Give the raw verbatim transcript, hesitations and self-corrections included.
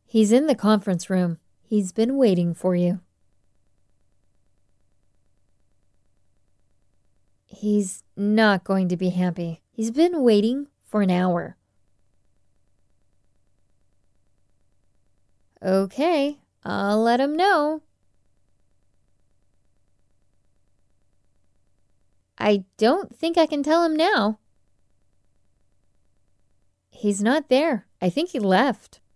He's in the conference room. He's been waiting for you. He's not going to be happy. He's been waiting for an hour. Okay, I'll let him know. I don't think I can tell him now. He's not there. I think he left.